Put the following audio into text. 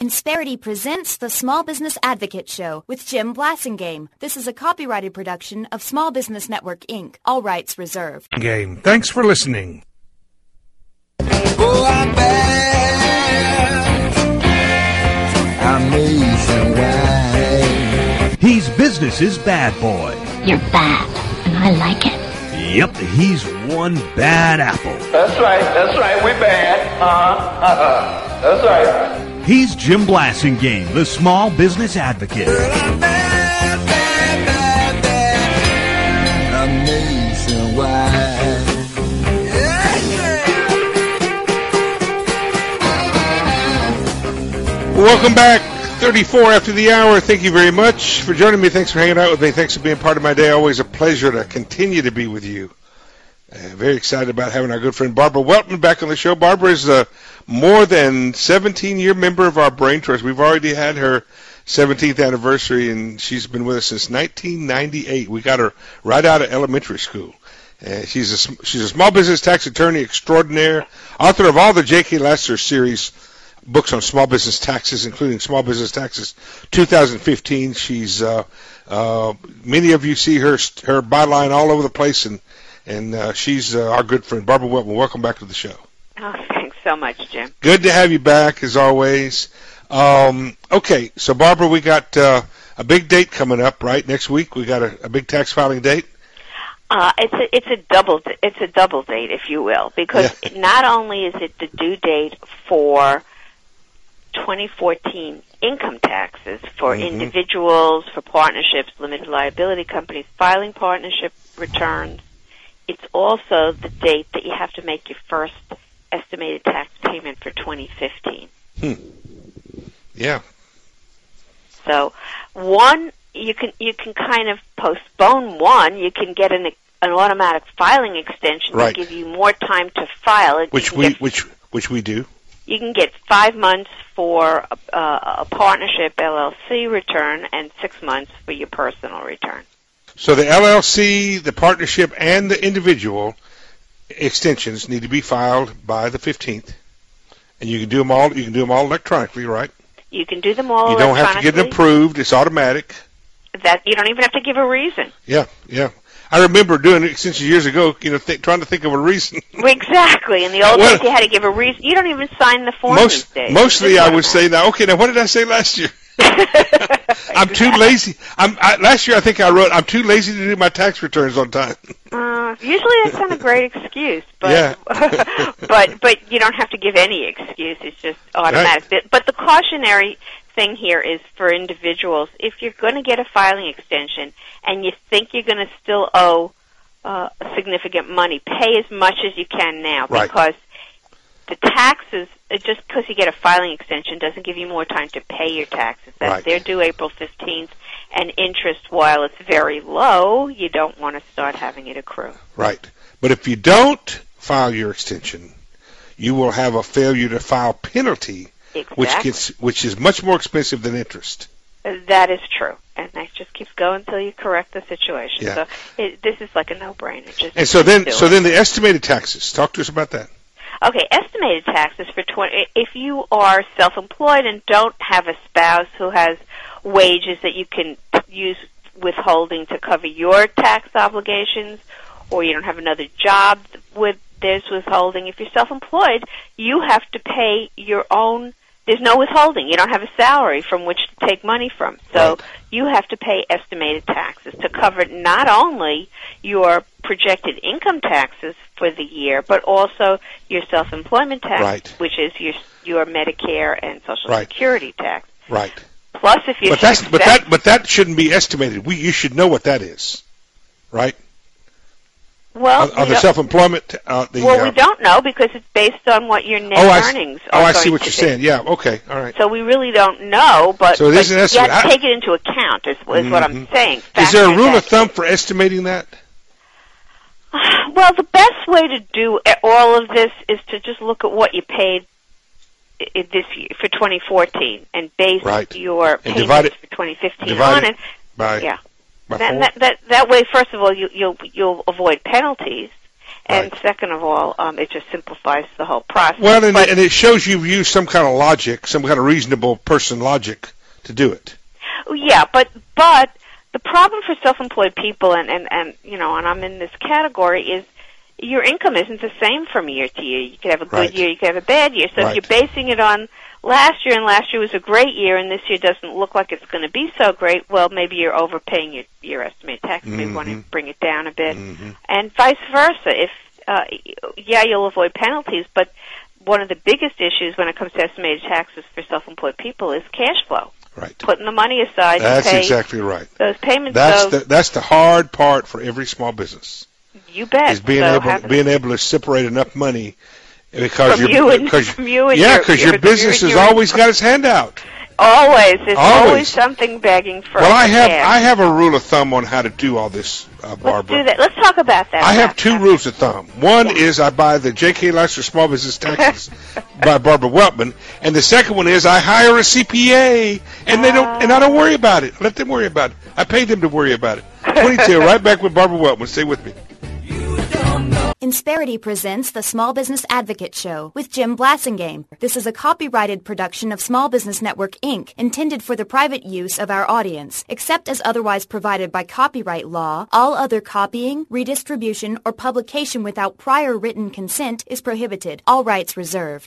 Insperity presents the Small Business Advocate Show with Jim Blasingame. This is a copyrighted production of Small Business Network, Inc. All rights reserved. Game. Thanks for listening. Oh, I'm bad. I'm nationwide. He's business's bad boy. You're bad, and I like it. Yep, he's one bad apple. That's right, we bad. That's right. He's Jim Blasingame, the Small Business Advocate. Girl, I'm bad, bad, bad, bad. I'm nationwide. Welcome back. 34 after the hour. Thank you very much for joining me. Thanks for hanging out with me. Thanks for being part of my day. Always a pleasure to continue to be with you. Very excited about having our good friend Barbara Weltman back on the show. Barbara is a more than 17-year member of our Brain Trust. We've already had her 17th anniversary, and she's been with us since 1998. We got her right out of elementary school. She's a small business tax attorney extraordinaire, author of all the J.K. Lassiter series books on small business taxes, including Small Business Taxes 2015. She's many of you see her byline all over the place, and she's our good friend Barbara Weltman. Welcome back to the show. Oh, thanks so much, Jim. Good to have you back as always. Okay, so Barbara, we got a big date coming up, right? Next week we got a big tax filing date. It's a double date, if you will, because not only is it the due date for 2014 income taxes for individuals, for partnerships, limited liability companies filing partnership returns, it's also the date that you have to make your first estimated tax payment for 2015. Yeah. So one, you can kind of postpone one. You can get an automatic filing extension to give you more time to file it. Which we do. You can get 5 months for a partnership LLC return and 6 months for your personal return. So the LLC, the partnership, and the individual extensions need to be filed by the 15th, and you can do them all. You can do them all electronically, right? You can do them all. You don't have to get it approved; it's automatic. That you don't even have to give a reason. Yeah. I remember doing extensions years ago. Trying to think of a reason. Exactly. In the old days, you had to give a reason. You don't even sign the form these days. Mostly, I would say now. Okay, now what did I say last year? I'm too lazy. Last year I think I wrote, I'm too lazy to do my tax returns on time. Usually that's not a great excuse, but but you don't have to give any excuse. It's just automatic. Right. But the cautionary thing here is for individuals, if you're going to get a filing extension and you think you're going to still owe significant money, pay as much as you can now, because the taxes, just because you get a filing extension doesn't give you more time to pay your taxes. They're due April 15th, and interest, while it's very low, you don't want to start having it accrue. Right. But if you don't file your extension, you will have a failure to file penalty, which is much more expensive than interest. That is true, and that just keeps going until you correct the situation. Yeah. So this is like a no-brainer. So then the estimated taxes. Talk to us about that. Okay, estimated taxes for if you are self-employed and don't have a spouse who has wages that you can use withholding to cover your tax obligations, or you don't have another job with there's withholding. If you're self-employed, you have to pay your own. There's no withholding. You don't have a salary from which to take money from. So you have to pay estimated taxes to cover not only your projected income taxes for the year, but also your self-employment tax, which is your Medicare and Social Security tax. Right. Plus, if you but that shouldn't be estimated. You should know what that is, right? Well, on the self-employment, we don't know because it's based on what your net earnings are. I see what you're saying. Yeah, okay, all right. So we really don't know, but you have to take it into account, is what I'm saying. Is there a rule of thumb for estimating that? Well, the best way to do all of this is to just look at what you paid this year for 2014 and base your payments for 2015 on it. That way, first of all, you'll avoid penalties, And Right. second of all, it just simplifies the whole process. Well, and But- it shows you've used some kind of logic, some kind of reasonable person logic to do it. Yeah, but the problem for self-employed people, and I'm in this category, is your income isn't the same from year to year. You could have a good Right. year, you could have a bad year. So Right. if you're basing it on last year, and last year was a great year, and this year doesn't look like it's going to be so great, well, maybe you're overpaying your estimated tax. Maybe you want to bring it down a bit, and vice versa. If you'll avoid penalties, but one of the biggest issues when it comes to estimated taxes for self-employed people is cash flow. Right. Putting the money aside That's to pay exactly right. those payments. That's the hard part for every small business. You bet. Is being able to separate enough money because From you and your business has always got its hand out. Always. There's Always. always something begging for Well, I cash. have a rule of thumb on how to do all this, Barbara. Let's do that. Let's talk about that. I have two rules of thumb. One is I buy the J.K. Leisler Small Business Taxes by Barbara Weltman, and the second one is I hire a CPA, and I don't worry about it. Let them worry about it. I pay them to worry about it. 22, right back with Barbara Weltman. Stay with me. Insperity presents the Small Business Advocate Show with Jim Blasingame. This is a copyrighted production of Small Business Network, Inc., intended for the private use of our audience. Except as otherwise provided by copyright law, all other copying, redistribution, or publication without prior written consent is prohibited. All rights reserved.